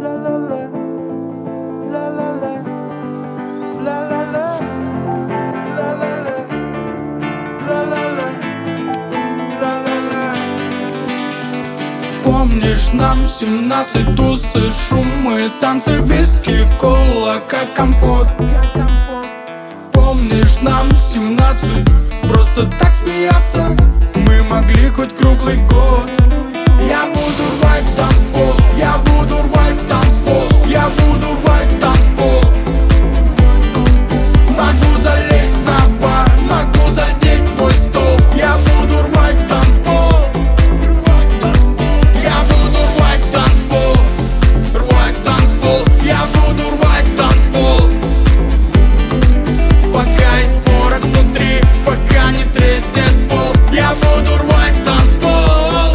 Помнишь, нам 17, тусы, шумы, танцы, виски, кола, как компот. Помнишь, нам 17, просто так смеяться мы могли хоть круглый год. Я буду рвать танцпол, я буду рвать танцпол, я буду рвать танцпол. Могу залезть на бар, могу задеть твой стол. Я буду рвать танцпол, я буду рвать танцпол, рвать танцпол, я буду рвать танцпол. Пока есть порох внутри, пока не треснет пол, я буду рвать танцпол.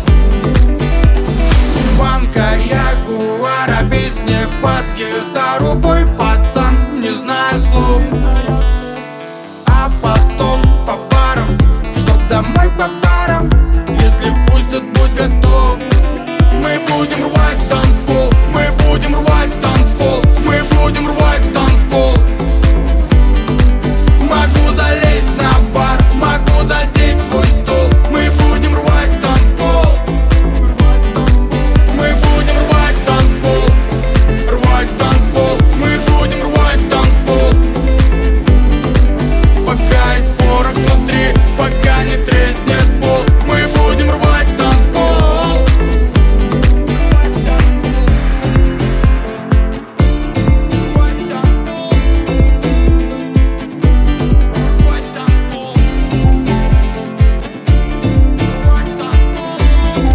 Банка, ягуар, объясни под гитару, бой, пацан, не зная слов. А потом по барам, чтоб домой по парам, если впустят, будь готов. Мы будем рвать танцпол, мы будем рвать танцпол, мы будем рвать танцпол. Могу залезть на бар, могу задеть твой стол. Мы будем рвать танцпол, мы будем рвать танцпол, рвать танцпол, мы будем рвать танцпол. Пока есть порох внутри, пока не треснет пол, мы будем рвать танцпол. Рвать танцпол, рвать танцпол, рвать танцпол.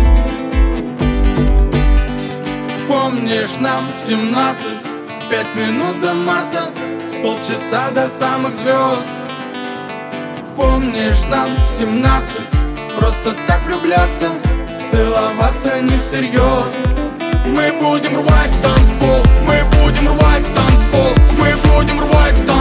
Помнишь, нам 17, 5 минут до Марса, полчаса до самых звезд. Помнишь, нам 17, просто так влюбляться, целоваться не всерьез. Мы будем рвать танцпол, мы будем рвать танцпол, мы будем рвать танцпол.